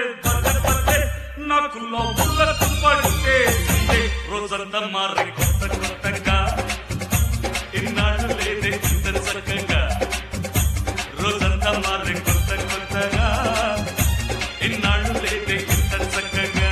పల్లె పల్లె నాకు లోపలకు పడితే రోజంతా మారే కొత్త కొత్తగా ఇన్నాళ్ళు లేదే ఇంత చక్కగా రోజంతా మారే కొత్త కొత్తగా ఇన్నాళ్ళు లేదే ఇంత చక్కగా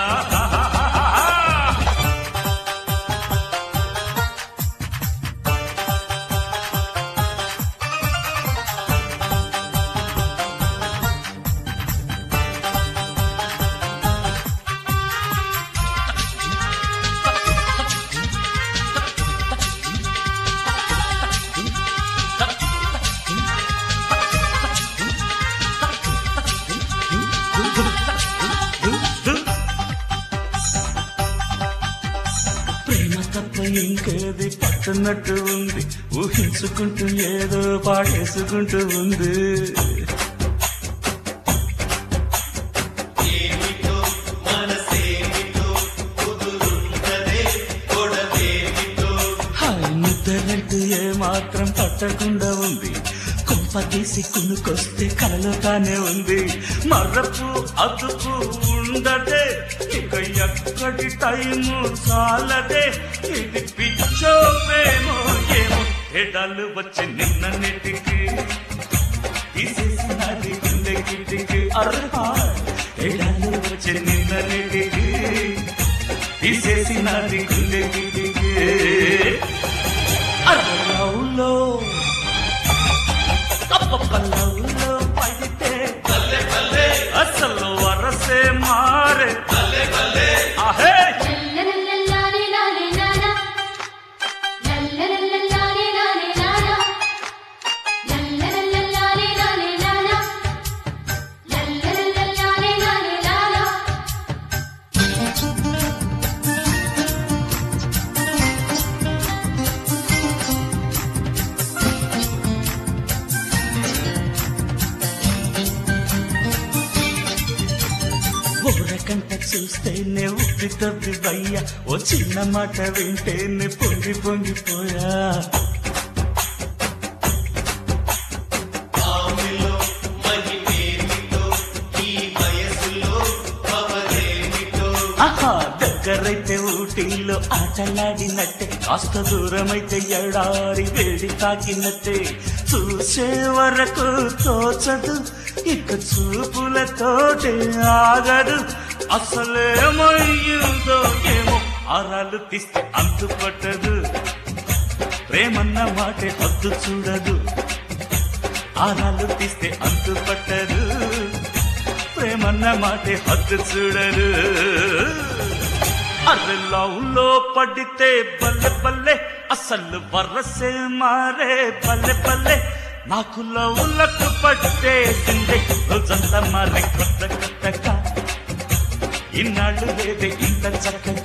ఇంకేది పట్టున్నట్టు ఉంది ఊహించుకుంటూ ఏదో పాడేసుకుంటూ ఉంది నిద్రంటూ ఏ మాత్రం పట్టకుండా ఉంది కొంప తీసి కునుకొస్తే కలలో తానే ఉంది మర్రపు అదుపు ఉండదే ఇక ఎక్కడి టైము చాలదే ఇది పిచ్చోమేమో ఏమో ఎడాలు వచ్చి నిన్న నెటికి తీసేసినది గుండె కిటికి అర్హా ఎడాలు వచ్చి నిన్న నెటికి తీసేసినది గుండె కిటికి అర్రలో పల్లవులో పడితే పల్లె పల్లె అసలు వరసే మారే పల్లె పల్లె ఆహే ఊరకంట చూస్తేనే ఉప్పి తప్పి వయ్యా ఓ చిన్న మాట వింటేనే పొంగి పొంగిపోయా ఆహా దగ్గరైతే ఊటీలో ఆటలాడినట్టే కాస్త దూరమైతే ఎడారి వేడి తాకినట్టే చూసే వరకు తోచదు ఇక చూపులతోటే ఆగదు అసలేమయ్యిందో ఏమో ఆరాలు తీస్తే అంతు పట్టదు ప్రేమన్న మాటే హద్దు చూడదు ఆరాలు తీస్తే అంతు పట్టదు ప్రేమన్న మాటే హద్దు చూడదు అర్రలో పడితే బల్లె బల్లె అసలు వరసే మారే పల్లె పల్లె నాకు లవ్వులకు పట్టేసిందే రోజంతా మారే కొత్త కొత్తగా ఇన్నాళ్ళు లేదే ఇంత చక్కగా